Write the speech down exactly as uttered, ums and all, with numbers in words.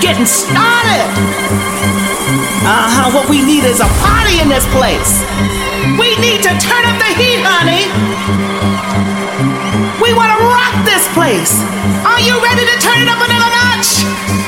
getting started. Uh-huh, what we need is a party in this place. We need to turn up the heat, honey. We want to rock this place. Are you ready to turn it up another notch?